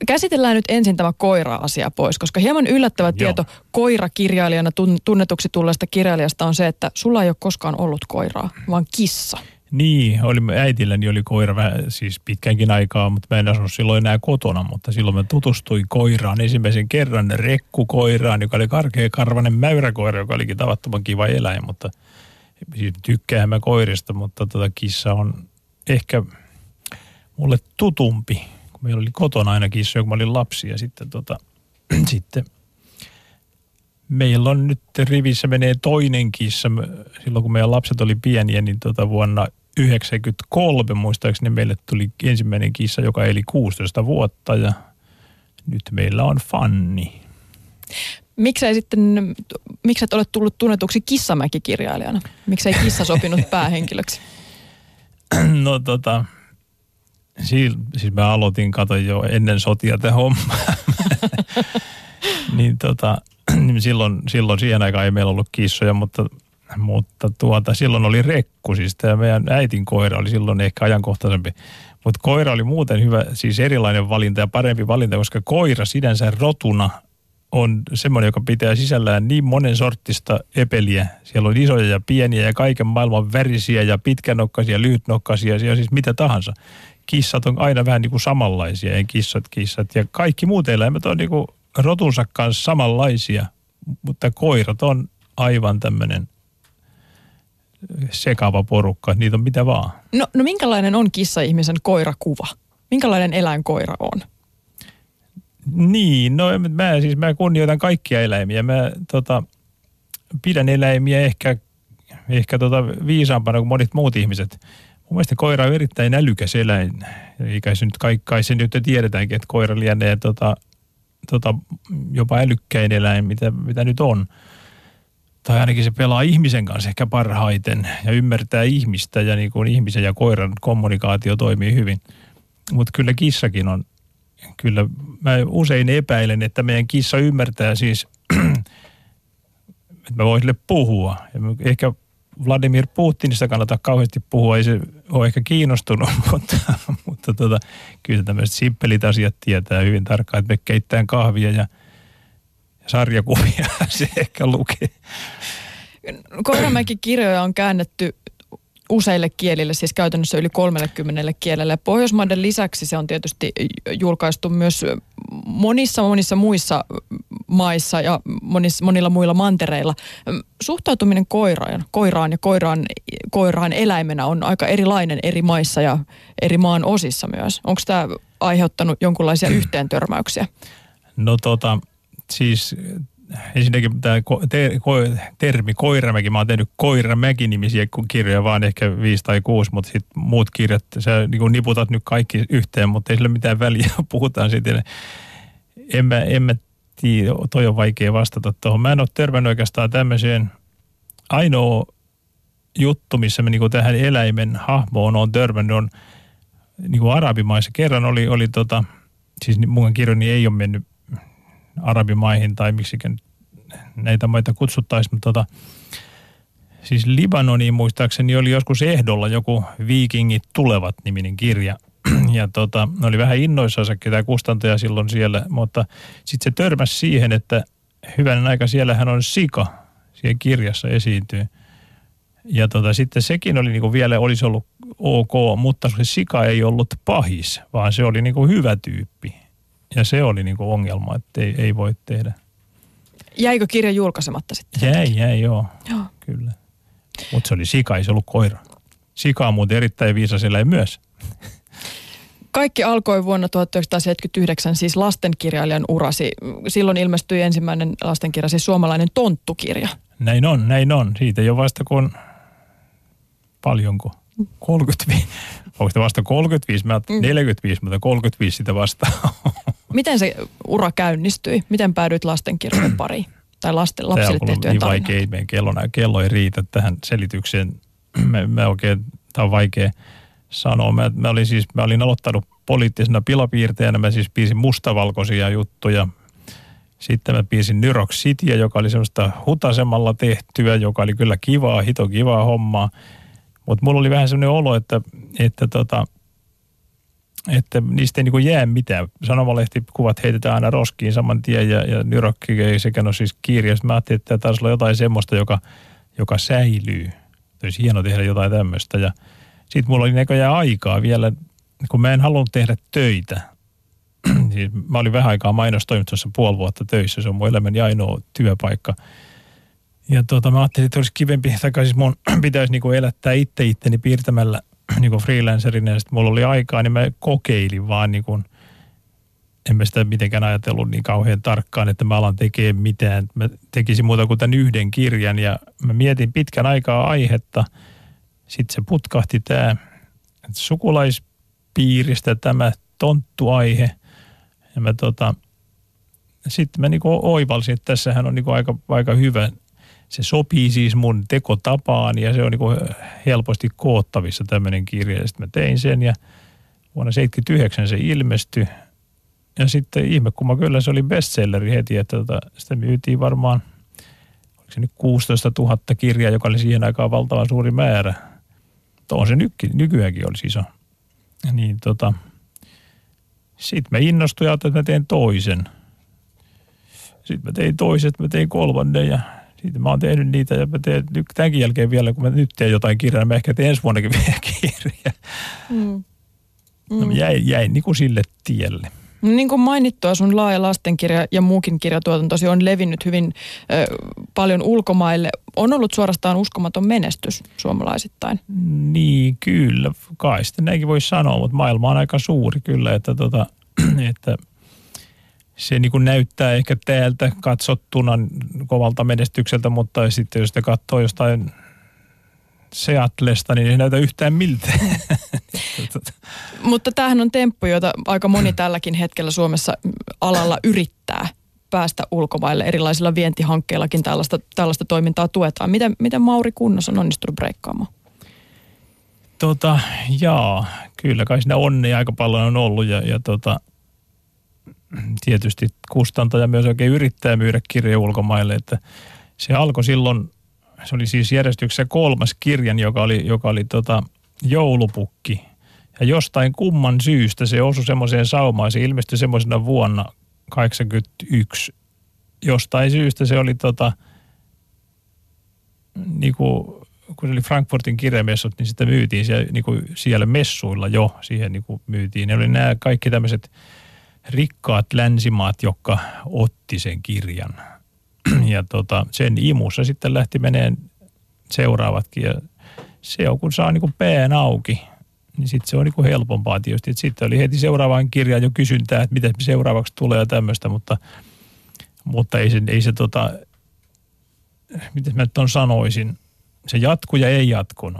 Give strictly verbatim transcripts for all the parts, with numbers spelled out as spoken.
käsitellään nyt ensin tämä koira-asia pois, koska hieman yllättävä Joo. tieto koirakirjailijana tunnetuksi tulleesta kirjailijasta on se, että sulla ei ole koskaan ollut koiraa, vaan kissa. Niin, oli, äitilläni oli koira vähän, siis pitkäänkin aikaa, mutta mä en asunut silloin enää kotona, mutta silloin mä tutustuin koiraan ensimmäisen kerran rekkukoiraan, joka oli karkeakarvainen mäyräkoira, joka olikin tavattoman kiva eläin, mutta siis tykkään mä koirista, mutta tota kissa on ehkä mulle tutumpi, kun meillä oli kotona aina kissa, kun mä olin lapsi ja sitten tota, sitten meillä on nyt rivissä menee toinen kissa. Silloin kun meidän lapset oli pieniä, niin tota vuonna yhdeksänkymmentäkolme muistaakseni meille tuli ensimmäinen kissa, joka eli kuusitoista vuotta ja nyt meillä on Fanni. Miksei sitten, miksi et ole tullut tunnetuksi Kissamäki-kirjailijana? Miksei kissa sopinut päähenkilöksi? No tota, siis, siis mä aloitin, kato jo ennen sotia tämä homma. niin tota, silloin, silloin siihen aikaan ei meillä ollut kissoja, mutta, mutta tuota, silloin oli rekku. Siis tämä meidän äitin koira oli silloin ehkä ajankohtaisempi. Mutta koira oli muuten hyvä, siis erilainen valinta ja parempi valinta, koska koira sinänsä rotuna on semmoinen, joka pitää sisällään niin monen sorttista epeliä. Siellä on isoja ja pieniä ja kaiken maailman värisiä ja pitkänokkaisia, lyhytnokkaisia ja siis mitä tahansa. Kissat on aina vähän niin kuin samanlaisia, ei kissat, kissat. Ja kaikki muut eläimet on niin kuin rotunsa kanssa samanlaisia, mutta koirat on aivan tämmöinen sekava porukka. Niitä on mitä vaan. No, no minkälainen on kissa-ihmisen koirakuva? Minkälainen eläin koira on? Niin, no mä siis mä kunnioitan kaikkia eläimiä. Mä tota, pidän eläimiä ehkä, ehkä tota viisaampana kuin monet muut ihmiset. Mun mielestä koira on erittäin älykäs eläin. Eikä se nyt kai, kai se nyt tiedetäänkin, että koira lienee tota, tota, jopa älykkäin eläin, mitä, mitä nyt on. Tai ainakin se pelaa ihmisen kanssa ehkä parhaiten ja ymmärtää ihmistä ja niin kuin ihmisen ja koiran kommunikaatio toimii hyvin. Mutta kyllä kissakin on. Kyllä mä usein epäilen, että meidän kissa ymmärtää siis, että mä voin sille puhua. Ja ehkä Vladimir Putinista kannattaa kauheasti puhua, ei se ole ehkä kiinnostunut, mutta, mutta tota, kyllä tämmöiset simppelit asiat tietää hyvin tarkkaan, että me keittää kahvia ja sarjakuvia se ehkä lukee. Koiramäki-kirjoja on käännetty useille kielille, siis käytännössä yli kolmellekymmenelle kielelle. Pohjoismaiden lisäksi se on tietysti julkaistu myös monissa monissa muissa maissa ja monissa, monilla muilla mantereilla. Suhtautuminen koiraan, koiraan ja koiraan, koiraan eläimenä on aika erilainen eri maissa ja eri maan osissa myös. Onko tämä aiheuttanut jonkinlaisia yhteentörmäyksiä? No tota, siis ensinnäkin tämä ter, ko, termi Koiramäki, mä oon tehnyt Koiramäki-nimisiä kirjoja, vaan ehkä viisi tai kuusi, mutta sitten muut kirjat, sä niin niputat nyt kaikki yhteen, mutta ei sillä mitään väliä, puhutaan sitten. En mä, en mä tiedä, toi on vaikea vastata tuohon. Mä en ole törmännyt oikeastaan tämmöiseen ainoa juttu, missä mä niin tähän eläimen hahmoon on törmännyt, on niin kuin arabimaissa. Kerran oli, oli tota, siis mun kirjoni ei ole mennyt arabimaihin tai miksikään näitä maita kutsuttaisiin, mutta tota, siis Libanoniin muistaakseni oli joskus ehdolla joku Viikingit tulevat -niminen kirja. Ja tota, ne oli vähän innoissansa tämä kustantaja silloin siellä, mutta sitten se törmäsi siihen, että hyvänen aika siellähän on sika, siellä kirjassa esiintyy. Ja tota, sitten sekin oli niinku vielä, olisi ollut ok, mutta se sika ei ollut pahis, vaan se oli niinku hyvä tyyppi. Ja se oli niinku ongelma, että ei, ei voi tehdä. Jäikö kirja julkaisematta sitten? Jäi, jäi, joo. Joo. Kyllä. Mutta se oli sika, ei se ollut koira. Sika on muuten erittäin viisas eläin myös. Kaikki alkoi vuonna tuhatyhdeksänsataaseitsemänkymmentäyhdeksän, siis lastenkirjailijan urasi. Silloin ilmestyi ensimmäinen lastenkirja, siis suomalainen tonttukirja. Näin on, näin on. Siitä jo vasta kun, paljonko? kolmekymmentäviisi. Onko sitä vasta kolmekymmentäviisi? Mä ajattelin neljäkymmentäviisi, mutta kolmekymmentäviisi sitä vasta. Miten se ura käynnistyi? Miten päädyit lastenkirjojen pariin? Tai lasten, lapsille tehtyjen niin tarinoita? vaikea, meidän kello, kello ei riitä tähän selitykseen. Mä, mä oikein, tää on vaikea sanoa. Mä, mä, olin siis, mä olin aloittanut poliittisena pilapiirteenä. Mä siis piirsin mustavalkoisia juttuja. Sitten mä piirsin New York Cityä, joka oli semmoista hutasemalla tehtyä, joka oli kyllä kivaa, hito kivaa hommaa. Mutta mulla oli vähän semmoinen olo, että, että tota, että niistä ei niin kuin jää mitään. Sanomalehti-kuvat heitetään aina roskiin saman tien ja, ja nyrokki ei sekään ole siis kirja. Sitten mä ajattelin, että taisi olla jotain semmoista, joka, joka säilyy. Olisi hieno tehdä jotain tämmöistä. Ja sitten mulla oli näköjään aikaa vielä, kun mä en halunnut tehdä töitä. Siis mä olin vähän aikaa mainostoimituksessa puoli vuotta töissä. Se on mun elämäni ainoa työpaikka. Ja tuota, mä ajattelin, että olisi kivempi, tai siis mun pitäisi niinku elättää itse itteni piirtämällä niinku freelancerina, ja sitten mulla oli aikaa, niin mä kokeilin vaan niinku, en mä sitä mitenkään ajatellut niin kauhean tarkkaan, että mä alan tekemään mitään. Mä tekisin muuta kuin tämän yhden kirjan, ja mä mietin pitkän aikaa aihetta. Sitten se putkahti tämä sukulaispiiristä tämä tonttuaihe, ja mä tota, sitten mä niinku oivalsin, että tässähän on niinku aika, aika hyvä. Se sopii siis mun tekotapaan ja se on niinku helposti koottavissa tämmöinen kirja. Ja sitten mä tein sen ja vuonna seitsemänkymmentäyhdeksän se ilmestyi. Ja sitten ihme kumma kyllä se oli bestselleri heti, että tota, sitä myytiin varmaan, oliko se nyt kuusitoista tuhatta kirjaa, joka oli siihen aikaan valtavan suuri määrä. On se nyky, nykyäänkin olisi iso. Ja niin tota, sitten mä innostuin ja ajattelin, että mä teen toisen. Sitten mä tein toiset, mä tein kolmannen ja siitä mä oon tehnyt niitä ja mä teen tämänkin jälkeen vielä, kun mä nyt teen jotain kirjaa, mä ehkä teen ensi vuonnakin vielä kirjaa. Mm. Mm. No, jäin, jäin niin kuin sille tielle. No niin kuin mainittua, sun laaja lastenkirja ja muukin kirjatuotantosi on levinnyt hyvin ö, paljon ulkomaille. On ollut suorastaan uskomaton menestys suomalaisittain. Niin, kyllä. Kai sitten näinkin voi sanoa, mutta maailma on aika suuri kyllä, että, tota, että se niin kuin näyttää ehkä täältä katsottuna kovalta menestykseltä, mutta sitten jos te katsoo jostain Seatlesta, niin ei näytä yhtään miltään. Mutta tämähän on temppu, jota aika moni tälläkin hetkellä Suomessa alalla yrittää päästä ulkomaille. Erilaisilla vientihankkeillakin tällaista, tällaista toimintaa tuetaan. Miten, miten Mauri Kunnas on onnistunut breikkaamaan? Tota, jaa, kyllä kai siinä onnea aika paljon on ollut ja, ja tota, tietysti kustantaja myös oikein yrittää myydä kirjoja ulkomaille, että se alkoi silloin, se oli siis järjestyksessä kolmas kirjan, joka oli, joka oli tota joulupukki. Ja jostain kumman syystä se osui semmoiseen saumaan, se ilmestyi semmoisena vuonna kahdeksankymmentäyksi. Jostain syystä se oli tota, niinku, kun se oli Frankfurtin kirjamessut, niin sitä myytiin siellä, niinku, siellä messuilla jo, siihen niinku myytiin. Ne oli nämä kaikki tämmöiset rikkaat länsimaat, jotka otti sen kirjan. Ja tota, sen imussa sitten lähti meneen seuraavatkin. Ja se on, kun saa niinku pään auki, niin sitten se on niinku helpompaa tietysti. Et sitten oli heti seuraavaan kirjaan jo kysyntää, että mitä seuraavaksi tulee ja tämmöistä, mutta, mutta ei se, ei se tota, miten mä nyt ton sanoisin, se jatkui ja ei jatkunut.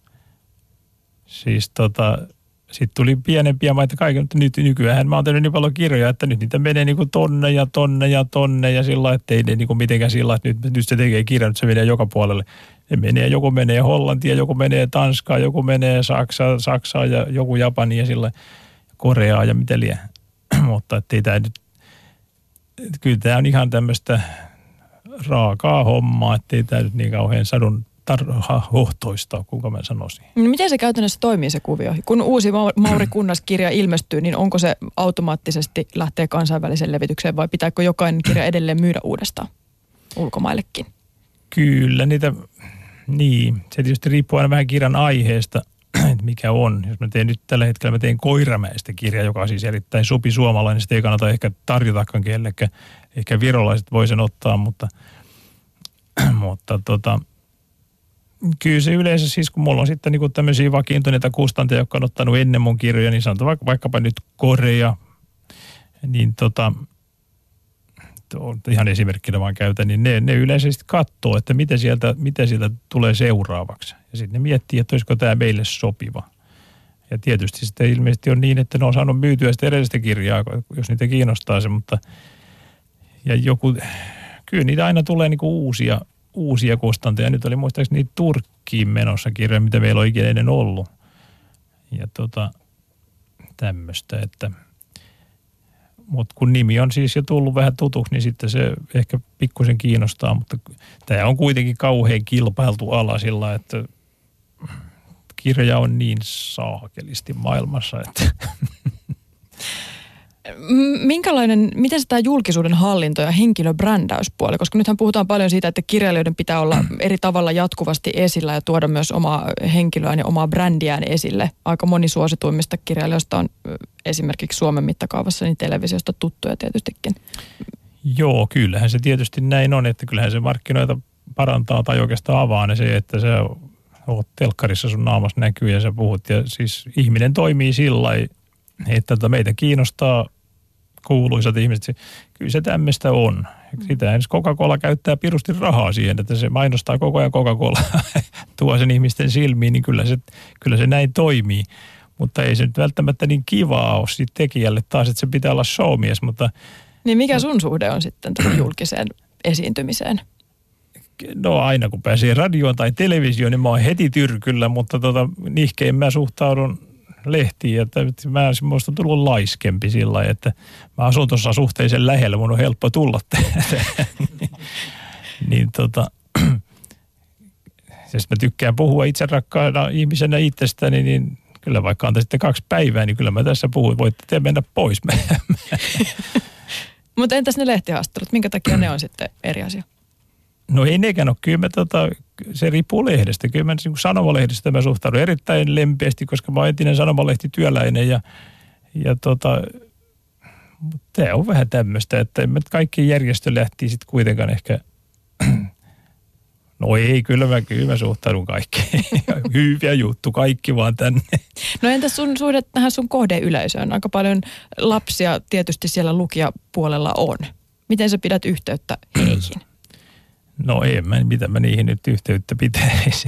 Siis tota, sitten tuli pienempiä maita kaiken, mutta nyt nykyään mä oon tehnyt niin paljon kirjoja, että nyt niitä menee niin kuin tonne ja tonne ja tonne ja sillä lailla, että ei ne niin kuin mitenkään sillä lailla, että nyt, nyt se tekee kirjan, nyt se menee joka puolelle. Ne menee, joku menee Hollantia, joku menee Tanskaa, joku menee Saksaa, Saksaa ja joku Japania ja sillä Koreaa ja mitä liian. Mutta ettei tämä nyt, että kyllä tämä on ihan tämmöistä raakaa hommaa, ettei tämä nyt niin kauhean sadun tarhohtoista, kuinka mä sanoisin. No miten se käytännössä toimii se kuvio? Kun uusi Mauri Kunnas-kirja ilmestyy, niin onko se automaattisesti lähtee kansainväliseen levitykseen vai pitääkö jokainen kirja edelleen myydä uudestaan ulkomaillekin? Kyllä, niitä, niin. Se tietysti riippuu aina vähän kirjan aiheesta, että mikä on. Jos mä teen nyt tällä hetkellä, mä teen Koiramäestä kirja, joka on siis erittäin supi suomalainen, sitä ei kannata ehkä tarjotakaan kellekään. Ehkä virolaiset voi sen ottaa, mutta, mutta tota, kyllä se yleensä siis, kun mulla on sitten niinku tämmöisiä vakiintuneita kustantajia, jotka on ottanut ennen mun kirjoja, niin sanotaan vaikka, vaikkapa nyt Korea, niin tota, ihan esimerkkinä vaan käytän, niin ne, ne yleensä sitten katsoo, että mitä sieltä, mitä sieltä tulee seuraavaksi. Ja sitten ne miettii, että olisiko tämä meille sopiva. Ja tietysti sitten ilmeisesti on niin, että ne on saanut myytyä sitä edellistä kirjaa, jos niitä kiinnostaa se, mutta ja joku, kyllä niitä aina tulee niinku uusia, uusia kustantajia. Nyt oli muistaakseni Turkkiin menossa kirjoja, mitä meillä on ikinä ennen ollut. Ja tota, tämmöistä, että mutta kun nimi on siis jo tullut vähän tutuksi, niin sitten se ehkä pikkusen kiinnostaa, mutta tämä on kuitenkin kauhean kilpailtu ala sillä, että kirja on niin saakelisti maailmassa, että Minkälainen, miten se tämä julkisuuden hallinto ja henkilöbrändäyspuoli, koska nythän puhutaan paljon siitä, että kirjailijoiden pitää olla eri tavalla jatkuvasti esillä ja tuoda myös omaa henkilöään ja omaa brändiään esille. Aika moni suosituimmista kirjailijoista on esimerkiksi Suomen mittakaavassa niin televisiosta tuttuja tietystikin. Joo, kyllähän se tietysti näin on, että kyllähän se markkinoita parantaa tai oikeastaan avaa ne se, että sä oot telkkarissa, sun naamas näkyy ja sä puhut. Ja siis ihminen toimii sillä lailla, että meitä kiinnostaa kuuluisat ihmiset. Kyllä se tämmöistä on. Sitä edes Coca-Cola käyttää pirusti rahaa siihen, että se mainostaa koko ajan Coca-Cola, tuo sen ihmisten silmiin, niin kyllä se, kyllä se näin toimii. Mutta ei se nyt välttämättä niin kivaa ole siitä tekijälle taas, että se pitää olla showmies, mutta... Niin mikä sun suhde on sitten tuohon julkiseen esiintymiseen? No aina kun pääsee radioon tai televisioon, niin mä oon heti tyrkyllä, mutta tota, nihkein mä suhtaudun lehtiin, että mä musta on tullut laiskempi sillä lailla, että mä asun tuossa suhteellisen lähellä, mun on helppo tulla. niin tota, siis mä tykkään puhua itse rakkaana ihmisenä itsestäni, niin kyllä vaikka on sitten kaksi päivää, niin kyllä mä tässä puhun, voitte te mennä pois. Mutta entäs ne lehtihaastattelut, minkä takia ne on sitten eri asia? No ei nekään ole. Kyllä mä tota, se riippuu lehdestä. Kyllä mä niin sanomalehdestä mä suhtaudun erittäin lempeästi, koska mä oon entinen sanomalehtityöläinen ja, ja tota, tämä on vähän tämmöistä, että kaikki järjestö lähti sitten kuitenkaan ehkä, no ei, kyllä mä, kyllä mä suhtaudun kaikkeen. Hyviä juttu, kaikki vaan tänne. No entäs sun suhde tähän sun kohdeyleisöön? Aika paljon lapsia tietysti siellä lukijapuolella on. Miten sä pidät yhteyttä heihin? No en mä, mitä mä niihin nyt yhteyttä pitäisi.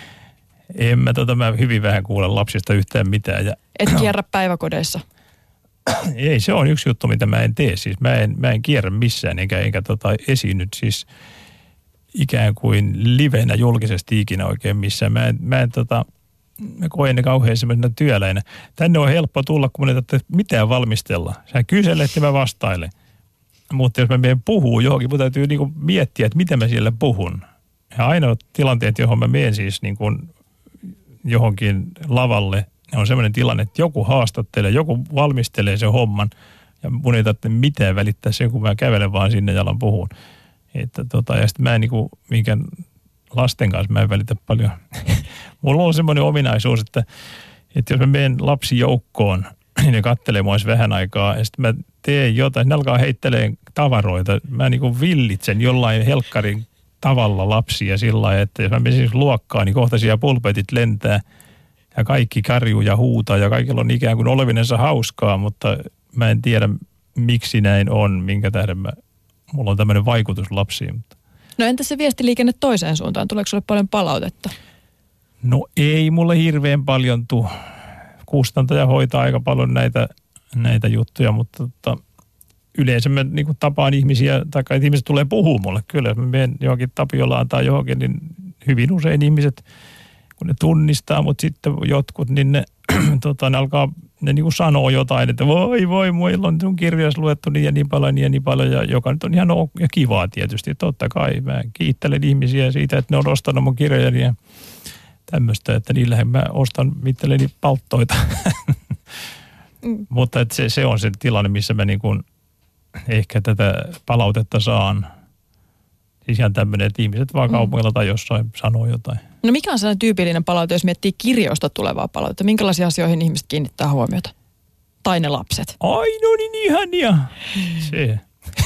En mä, tota, mä hyvin vähän kuule lapsista yhtään mitään. Ja, et kierrä päiväkodeissa? Ei, se on yksi juttu, mitä mä en tee. Siis mä en, mä en kierrä missään, enkä, enkä tota, esiinny siis ikään kuin livenä julkisesti ikinä oikein missään. Mä en, mä en tota, mä koen ne kauhean semmoisena työläinä. Tänne on helppo tulla, kun mun ei tarvitse mitään valmistella. Sä kyselet ja mä vastailen. Mutta jos mä menen puhuu johonkin, mun täytyy niinku miettiä, että miten mä siellä puhun. Ja ainoa tilanteet, johon mä menen siis niinku johonkin lavalle, on semmoinen tilanne, että joku haastattelee, joku valmistelee sen homman. Ja mun ei tarvitse mitään välittää sen, kun mä kävelen vaan sinne ja alan puhun. Että tota, ja sitten mä en niinku, minkään lasten kanssa mä en välitä paljon. Mulla on semmoinen ominaisuus, että, että jos mä menen lapsijoukkoon, niin ne kattelee mua vähän aikaa ja sitten mä teen jotain, ne alkaa heittelee tavaroita. Mä niin kuin villitsen jollain helkkarin tavalla lapsia sillä lailla, että jos mä menisin luokkaan, niin kohta siellä pulpetit lentää ja kaikki karjuu ja huutaa ja kaikilla on ikään kuin olevinensa hauskaa, mutta mä en tiedä miksi näin on, minkä tähden mä, mulla on tämmöinen vaikutus lapsiin. No entä se viestiliikenne toiseen suuntaan? Tuleeko sulle paljon palautetta? No ei mulle hirveän paljon tule. Kustantaja hoitaa aika paljon näitä, näitä juttuja, mutta tota, yleensä mä niin kuin tapaan ihmisiä, tai että ihmiset tulee puhua mulle. Kyllä, jos mä menen johonkin Tapiolaan tai johonkin, niin hyvin usein ihmiset, kun ne tunnistaa, mutta sitten jotkut, niin ne, tota, ne alkaa, ne niin kuin sanoo jotain, että voi voi, muilla on sun kirjassa luettu niin ja niin paljon, niin ja niin paljon, ja joka nyt on ihan ok, ja kivaa tietysti. Totta kai mä kiittelen ihmisiä siitä, että ne on ostanut mun kirjani ja tämmöistä, että niillähän mä ostan itselleni palttoita. mm. Mutta että se, se on se tilanne, missä mä niin kuin ehkä tätä palautetta saan. Siis ihan tämmöinen, että ihmiset vaan kaupungilla tai jossain sanoo jotain. No mikä on sellainen tyypillinen palaute, jos miettii kirjoista tulevaa palautetta? Minkälaisia asioihin ihmiset kiinnittää huomiota? Tai ne lapset? Ai no niin ihania. Se.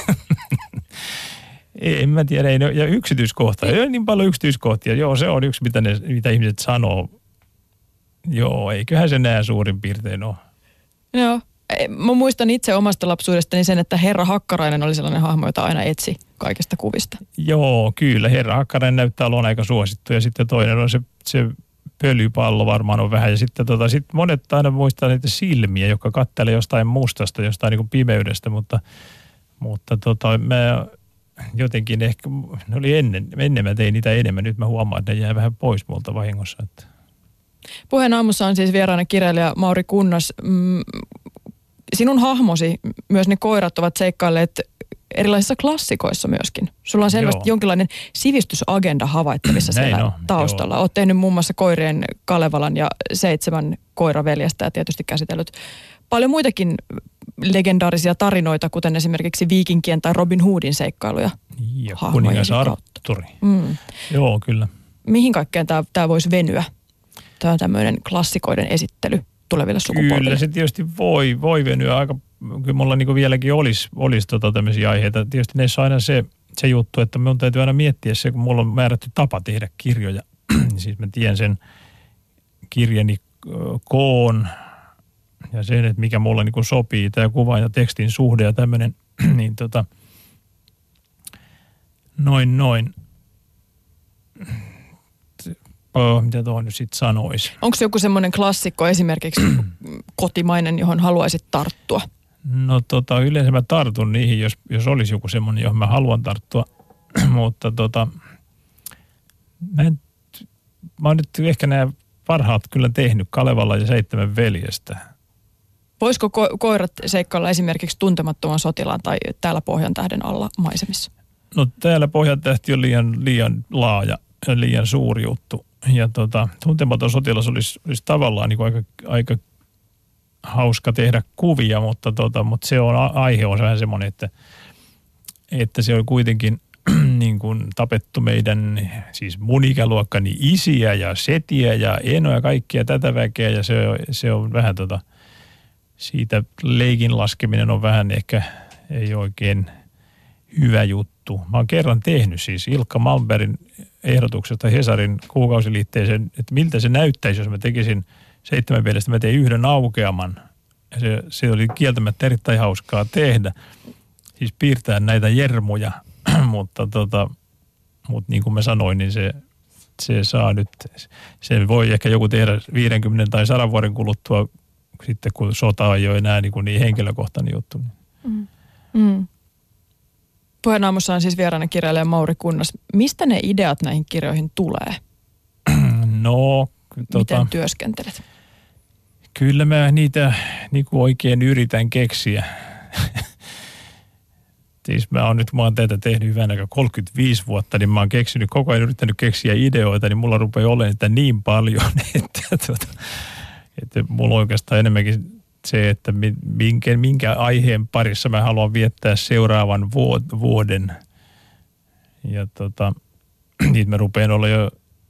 En mä tiedä, ei, ja yksityiskohtia, ei ole niin paljon yksityiskohtia. Joo, se on yksi, mitä, ne, mitä ihmiset sanoo. Joo, eiköhän se nää suurin piirtein ole. Joo, mä muistan itse omasta lapsuudestani sen, että Herra Hakkarainen oli sellainen hahmo, jota aina etsi kaikista kuvista. Joo, kyllä, Herra Hakkarainen näyttää olevan aika suosittu ja sitten toinen on se, se pölypallo varmaan on vähän. Ja sitten tota, sit monet aina muistaa niitä silmiä, jotka kattelee jostain mustasta, jostain niin kuin pimeydestä, mutta, mutta tota, mä... Jotenkin ehkä, ne oli ennen, ennen mä tein niitä enemmän, nyt mä huomaan, että ne jää vähän pois multa vahingossa. Että. Puheen aamussa on siis vieraana kirjailija Mauri Kunnas. Sinun hahmosi, myös ne koirat ovat seikkailleet erilaisissa klassikoissa myöskin. Sulla on selvästi joo. jonkinlainen sivistysagenda havaittavissa siellä on, taustalla. Joo. Olet tehnyt muun muassa koirien Kalevalan ja seitsemän koiraveljestä ja tietysti käsitellyt paljon muitakin legendaarisia tarinoita, kuten esimerkiksi Viikinkien tai Robin Hoodin seikkailuja. Ja kuningas Arturi. Mm. Joo, kyllä. Mihin kaikkeen tämä, tämä voisi venyä? Tämä on tämmöinen klassikoiden esittely tuleville sukupolville. Kyllä se tietysti voi, voi venyä aika, kyllä mulla niin kuin vieläkin olisi, olisi tota tämmöisiä aiheita. Tietysti näissä on aina se, se juttu, että minun täytyy aina miettiä se, kun mulla on määrätty tapa tehdä kirjoja. Siis mä tiedän sen kirjani koon ja sen, että mikä mulla niin kuin sopii, tämä kuvan ja tekstin suhde ja tämmöinen, niin tota, noin noin. Oh, mitä tuohon nyt sitten sanoisi? Onko joku semmoinen klassikko esimerkiksi kotimainen, johon haluaisit tarttua? No tota, yleensä mä tartun niihin, jos, jos olisi joku semmoinen, johon mä haluan tarttua. Mutta tota, mä, en, mä oon nyt ehkä nämä parhaat kyllä tehnyt Kalevala ja Seitsemän veljestä. Voisiko ko- koirat seikkailla esimerkiksi Tuntemattoman sotilaan tai Täällä Pohjantähden alla maisemissa? No täällä Pohjantähti on liian, liian laaja ja liian suuri juttu. Ja tota, Tuntematon sotilas olisi, olisi tavallaan niin kuin aika, aika hauska tehdä kuvia, mutta, tota, mutta se on, aihe on vähän semmoinen, että, että se on kuitenkin niin kuin tapettu meidän, siis mun ikäluokkani isiä ja setiä ja enoja kaikkia tätä väkeä ja se, se on vähän tota, siitä leikin laskeminen on vähän ehkä, ei oikein hyvä juttu. Mä oon kerran tehnyt siis Ilkka Malmbergin ehdotuksesta Hesarin kuukausiliitteeseen, että miltä se näyttäisi, jos mä tekisin seitsemän mielestä, mä tein yhden aukeaman. Ja se, se oli kieltämättä erittäin hauskaa tehdä, siis piirtää näitä jermuja, mutta, tota, mutta niin kuin mä sanoin, niin se, se saa nyt, se voi ehkä joku tehdä viidenkymmenen tai sadan vuoden kuluttua sitten, kun sota ei ole enää niin, kuin niin henkilökohtainen juttu. Mm. Mm. Puheenaamussa on siis vieraana kirjailija Mauri Kunnas. Mistä ne ideat näihin kirjoihin tulee? No, tota, miten työskentelet? Kyllä mä niitä niin kuin oikein yritän keksiä. Siis mä oon nyt, mä oon tätä tehnyt hyvän aikaa kolmekymmentäviisi vuotta, niin mä oon keksinyt, koko ajan yrittänyt keksiä ideoita, niin mulla rupeaa olemaan niitä niin paljon, että, tuota, että mulla on oikeastaan enemmänkin se, että minkä, minkä aiheen parissa mä haluan viettää seuraavan vuoden. Ja tota, niitä mä rupean olla jo,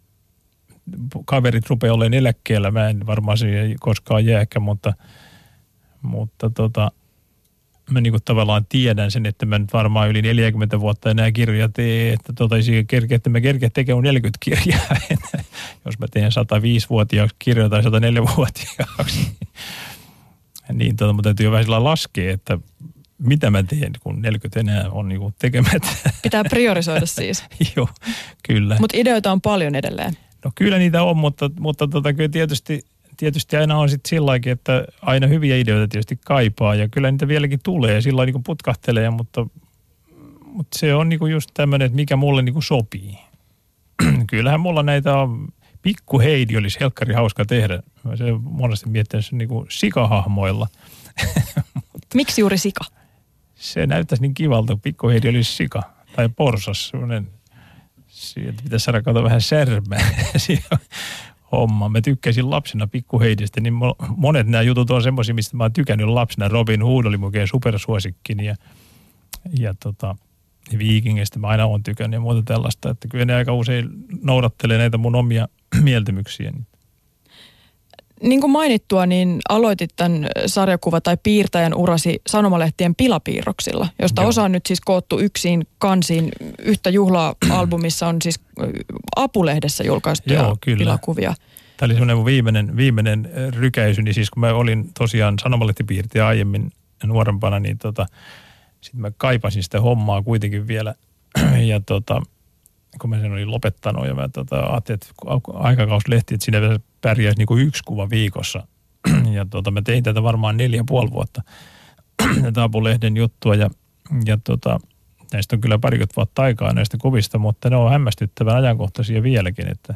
kaverit rupeaa olemaan eläkkeellä, mä en varmaan siihen koskaan jääkään, mutta, mutta tota, mä niinku tavallaan tiedän sen, että mä nyt varmaan yli neljäkymmentä vuotta enää kirjoja tee, että tota ei kerkeä, että mä kerkeä tekemään neljäkymmentä kirjaa enää. Jos mä teen sata viisi vuotiaaksi kirjoja tai sata neljä vuotiaaksi, niin tota, mun täytyy jo vähän sillä laskea, että mitä mä teen, kun neljäkymmentä enää on niinku tekemättä. Pitää priorisoida siis. Joo, kyllä. Mutta ideoita on paljon edelleen. No kyllä niitä on, mutta, mutta tota, kyllä tietysti, tietysti aina on sitten sillainkin, että aina hyviä ideoita tietysti kaipaa ja kyllä niitä vieläkin tulee ja sillä niin putkahtelee, mutta, mutta se on niinku just tämmöinen, että mikä mulle niinku sopii. Kyllähän mulla näitä on, Pikku Heidi olisi helkkari hauska tehdä. Mä se monesti miettinyt sen niinku sikahahmoilla. Miksi juuri sika? Se näyttäisi niin kivalta, Pikku Heidi olisi sika tai porsas, semmoinen. Sieltä pitäisi saada kato vähän särmää homma. Mä tykkäsin lapsena Pikku Heidistä, niin monet nämä jutut on semmoisia, mistä mä oon tykännyt lapsena. Robin Hood oli mukaan supersuosikkini ja, ja tota, Viikingistä mä aina oon tykännyt ja muuta tällaista. Että kyllä ne aika usein noudattelee näitä mun omia mieltymyksiäni. Niin kuin mainittua, niin aloitit tämän sarjakuva- tai piirtäjän urasi sanomalehtien pilapiirroksilla, josta Joo. osa on nyt siis koottu yksin kansiin. Yhtä juhla-albumissa on siis Apulehdessä julkaistuja Joo, pilakuvia. Tämä oli semmoinen mun viimeinen, viimeinen rykäisyni, siis kun mä olin tosiaan sanomalehtipiirtäjä aiemmin nuorempana, niin tota, sitten mä kaipasin sitä hommaa kuitenkin vielä ja tota, kun mä sen olin lopettanut ja mä tota, ajattelin, että aikakauslehti, että siinä pärjäisi niin kuin yksi kuva viikossa. Ja tota, mä tein tätä varmaan neljä ja puoli vuotta, tätä Apulehden juttua ja, ja tota, näistä on kyllä parikymmentä vuotta aikaa näistä kuvista, mutta ne on hämmästyttävän ajankohtaisia vieläkin, että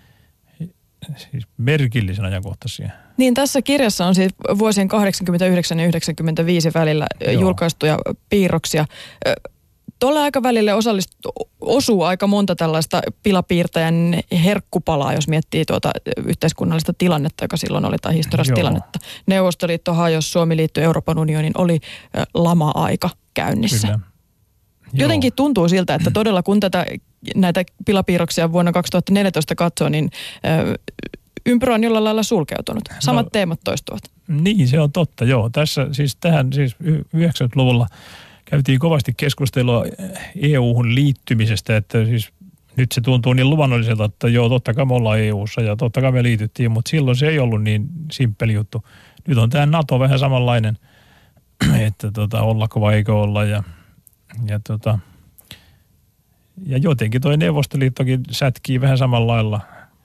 siis merkillisen ajankohtaisia. Niin tässä kirjassa on siis vuosien kahdeksankymmentäyhdeksän ja yhdeksänkymmentäviisi välillä Joo. julkaistuja piirroksia. tuolle aikavälille osallist- osuu aika monta tällaista pilapiirtäjän herkkupalaa, jos miettii tuota yhteiskunnallista tilannetta, joka silloin oli, tai historiallista tilannetta. Neuvostoliitto hajosi, Suomi liittyi Euroopan unioniin, oli lama-aika käynnissä. Kyllä. Jotenkin tuntuu siltä, että todella kun tätä, näitä pilapiirroksia vuonna kaksituhattaneljätoista katsoo, niin ympyrä on jollain lailla sulkeutunut. Samat no, teemat toistuvat. Niin, se on totta, joo. Tässä siis tähän siis yhdeksänkymmentäluvulla käytiin kovasti keskustelua E U-hun liittymisestä, että siis nyt se tuntuu niin luvannolliselta, että joo, totta kai me ollaan E U:ssa ja totta kai me liityttiin, mutta silloin se ei ollut niin simppeli juttu. Nyt on tämä NATO vähän samanlainen, että tota, ollako vai eikö olla ja, ja, tota, ja jotenkin toi Neuvostoliittokin sätkii vähän samalla lailla.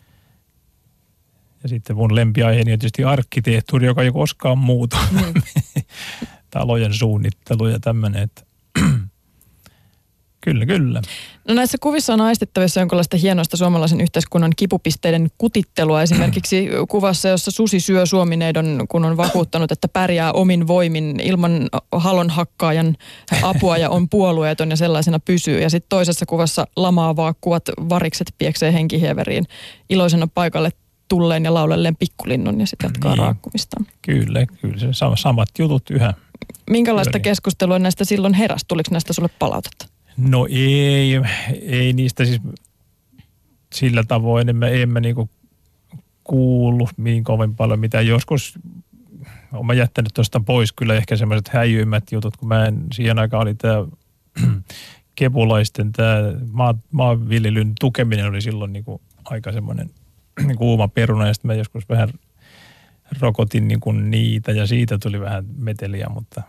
Ja sitten mun lempiaiheeni on tietysti arkkitehtuuri, joka ei koskaan muutu. Mm. Talojen suunnittelu ja tämmöinen, että kyllä, kyllä. No näissä kuvissa on aistittavissa jonkinlaista hienoista suomalaisen yhteiskunnan kipupisteiden kutittelua. Esimerkiksi kuvassa, jossa susi syö suomineidon, kun on vakuuttanut, että pärjää omin voimin ilman halonhakkaajan apua ja on puolueeton ja sellaisena pysyy. Ja sitten toisessa kuvassa lamaavaa kuvat varikset pieksee henkihieveriin iloisena paikalle tulleen ja laulelleen pikkulinnun ja sitten jatkaa niin, raakkumistaan. Kyllä, kyllä. Se samat jutut yhä. Minkälaista Kyllä. keskustelua näistä silloin heräsi? Tuliko näistä sulle palautetta? No ei, ei niistä siis sillä tavoin, en mä, en mä niinku kuullut niin kovin paljon mitä. Joskus olen mä jättänyt tuosta pois kyllä ehkä semmoiset häijyimmät jutut, kun mä en, siihen aikaan oli tämä kepulaisten tämä maa, maanviljelyn tukeminen oli silloin niinku aika semmoinen kuuma peruna ja sitten mä joskus vähän rokotin niinku niitä ja siitä tuli vähän meteliä, mutta,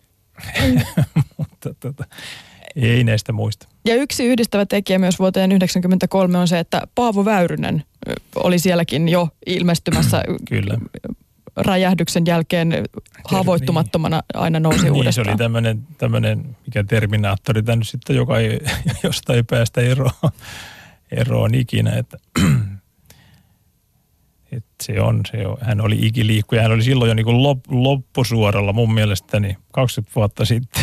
mutta tota, ei näistä muista. Ja yksi yhdistävä tekijä myös vuoteen yhdeksänkymmentäkolme on se, että Paavo Väyrynen oli sielläkin jo ilmestymässä Kyllä. räjähdyksen jälkeen haavoittumattomana aina nousi niin, uudestaan. Se oli tämmöinen, tämmöinen mikä Terminaattori tämä nyt sitten, joka ei, josta ei päästä eroon, eroon ikinä, että että se on, se on, hän oli ikiliikkuja, hän oli silloin jo niin kuin lop, loppusuoralla mun mielestäni kaksikymmentä vuotta sitten.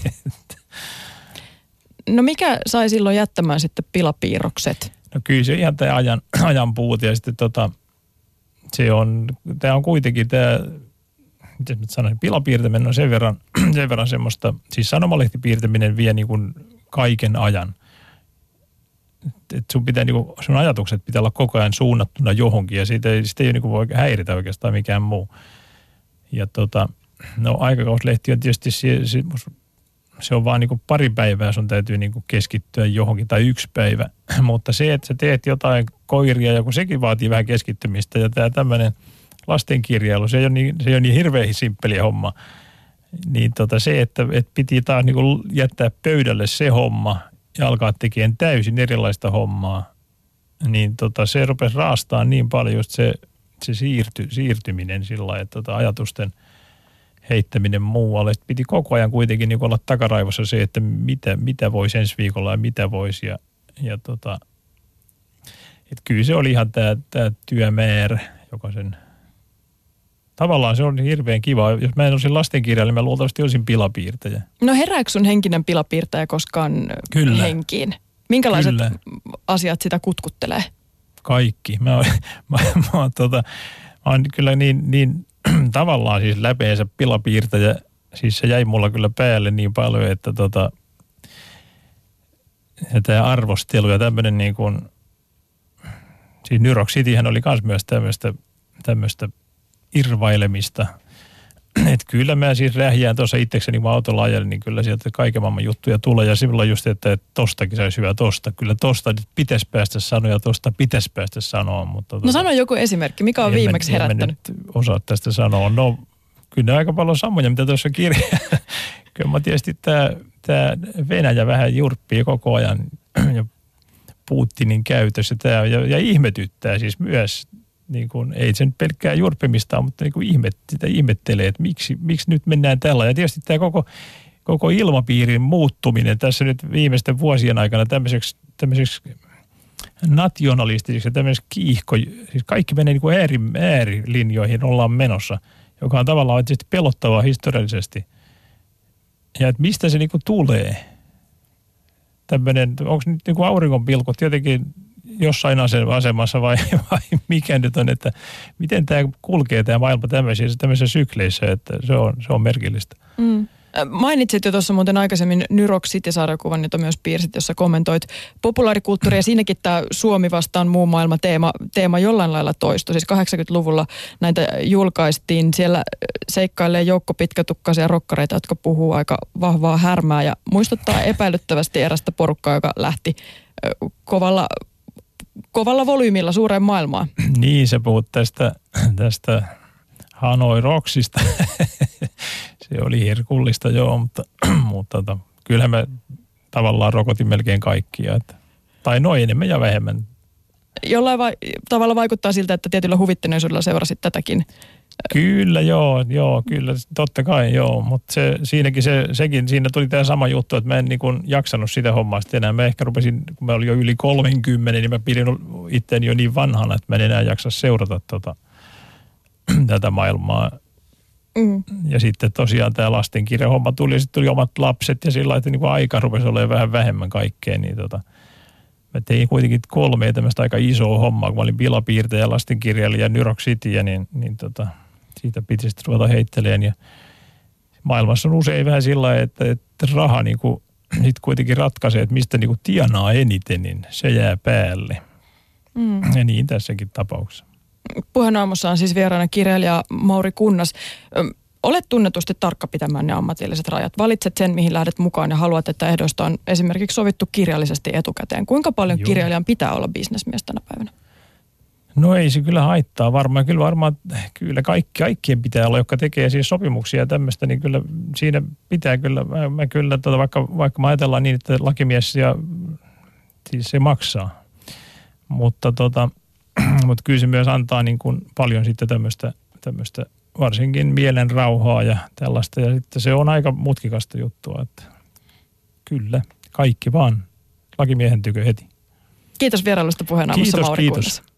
No mikä sai silloin jättämään sitten pilapiirrokset? No kyllä se ihan tämä ajan, ajan puute ja sitten tota, se on, tämä on kuitenkin tämä, miten mä sanoisin, pilapiirtäminen on sen verran, sen verran semmoista, siis sanomalehtipiirtäminen vie niin kuin kaiken ajan. Että sun pitää niinku, sun ajatukset pitää olla koko ajan suunnattuna johonkin ja siitä ei, siitä ei niinku voi häiritä oikeastaan mikään muu. Ja tota, no aikakauslehti on tietysti, se, se, se on vaan niinku pari päivää sun täytyy niinku keskittyä johonkin tai yksi päivä. Mutta se, että sä teet jotain koiria ja kun sekin vaatii vähän keskittymistä ja tää tämmöinen lastenkirjailu, se ei ole niin, se ei ole niin hirveän simppeliä homma. Niin tota se, että et piti taas niinku jättää pöydälle se homma ja alkaa tekemään täysin erilaista hommaa, niin tota, se rupesi raastaa niin paljon just se, se siirty, siirtyminen sillä lailla, että tota, ajatusten heittäminen muualle. Että piti koko ajan kuitenkin niin olla takaraivossa se, että mitä, mitä voisi ensi viikolla ja mitä voisi. Ja, ja tota, että kyllä se oli ihan tämä, tämä työmäärä, joka sen tavallaan se on hirveän kiva. Jos mä en olisi lastenkirjailija, mä luultavasti olisin pilapiirtäjä. No herääkö sun henkinen pilapiirtäjä koskaan Kyllä. henkiin? Minkälaiset Kyllä. asiat sitä kutkuttelee? Kaikki. Mä oon, mä, mä oon, tota, mä oon kyllä niin, niin tavallaan siis läpeensä pilapiirtäjä. Siis se jäi mulla kyllä päälle niin paljon, että tota, tämä arvostelu ja tämmöinen niin kuin, siis New York Cityhän oli myös myös tämmöistä, tämmöistä irvailemista. Että kyllä mä siis rähjään tuossa itsekseni, kun autolla ajelin, niin kyllä sieltä kaiken maailman juttuja tulee. Ja silloin just, että, että tostakin saisi hyvä tosta. Kyllä tosta pitäisi päästä sanoa ja tosta pitäisi päästä sanoa. Mutta no tota, sano joku esimerkki. Mikä on viimeksi mä, herättänyt? En nyt osaa tästä sanoa. No kyllä aika paljon samoja, mitä tuossa kirjaa. Kyllä mä tietysti tämä, tämä Venäjä vähän jurppii koko ajan ja Putinin käytössä. Tämä, ja, ja ihmetyttää siis myös. Niin kuin, ei se nyt pelkkää jurppimista, mutta niin kuin ihmet, sitä ihmettelee, että miksi, miksi nyt mennään tällä. Ja tietysti tämä koko, koko ilmapiirin muuttuminen tässä nyt viimeisten vuosien aikana tämmöiseksi, tämmöiseksi nationalistisiksi ja tämmöiseksi kiihko, siis kaikki menee niin kuin ääri, äärilinjoihin ollaan menossa, joka on tavallaan tietysti pelottavaa historiallisesti. Ja että mistä se niin kuin tulee. tämmöinen, onko nyt niin kuin auringonpilkut jotenkin jossain asemassa vai, vai mikä nyt on, että miten tämä kulkee tämä maailma tämmöisissä, tämmöisissä sykleissä, että se on, se on merkillistä. Mm. Mainitsit jo tuossa muuten aikaisemmin New York City-sarjakuvan, jota myös piirsit, jossa kommentoit populaarikulttuuria. Siinäkin tämä Suomi vastaan muu maailma teema, teema jollain lailla toistui. Siis kahdeksankymmentäluvulla näitä julkaistiin. Siellä seikkailee joukko pitkätukkaisia rokkareita, jotka puhuu aika vahvaa härmää ja muistuttaa epäilyttävästi erästä porukkaa, joka lähti kovalla, kovalla volyymilla suureen maailmaan. Niin, sä puhut tästä, tästä Hanoi Rocksista. Se oli herkullista, joo, mutta, mutta tota, kyllähän mä tavallaan rokotin melkein kaikkia. Että, tai noin enemmän ja vähemmän. Jollain va- tavalla vaikuttaa siltä, että tietyllä huvittuneisuudella seurasit tätäkin. Kyllä, joo, joo, kyllä, totta kai, joo. Mutta se, siinäkin se, sekin, siinä tuli tämä sama juttu, että mä en niin kuin jaksanut sitä hommaa sitten enää. Mä ehkä rupesin, kun mä olin jo yli kolmekymmentä, niin mä pidin itseäni jo niin vanhana, että mä en enää jaksa seurata tota, tätä maailmaa. Mm. Ja sitten tosiaan tämä lastenkirjahomma tuli ja sitten tuli omat lapset ja sillä lailla, että niin kuin aika rupesi olemaan vähän vähemmän kaikkea. Niin tota, mä tein kuitenkin kolme tämmöistä aika isoa hommaa, kun mä olin pilapiirtäjä, lastenkirjailija New York Cityä, niin, niin tota, siitä piti sitten ruveta heittelemään. Ja maailmassa on usein vähän sillä lailla, että, että raha niin kuin, sit kuitenkin ratkaisee, että mistä niin kuin tienaa eniten, niin se jää päälle. Mm. Ja niin tässäkin tapauksessa. Puheenaamussa on siis vieraana kirjailija Mauri Kunnas. Olet tunnetusti tarkka pitämään ne ammatilliset rajat. Valitset sen, mihin lähdet mukaan ja haluat, että ehdoista on esimerkiksi sovittu kirjallisesti etukäteen. Kuinka paljon Joo. kirjailijan pitää olla bisnesmies tänä päivänä? No ei se kyllä haittaa varmaan. Kyllä varmaan, kyllä kaikki, kaikkien pitää olla, jotka tekee siis sopimuksia ja tämmöistä, niin kyllä siinä pitää kyllä, mä, mä kyllä, tota, vaikka, vaikka mä ajatellaan niin, että lakimies ja siis se maksaa. Mutta tota... Mutta kyllä se myös antaa niin kuin paljon sitten tämmöistä, tämmöistä varsinkin mielen rauhaa ja tällaista. Ja sitten se on aika mutkikasta juttua, että kyllä, kaikki vaan lakimiehen tykö heti. Kiitos vierailusta puheenaamussa, Mauri Kunnas. Kiitos, kiitos.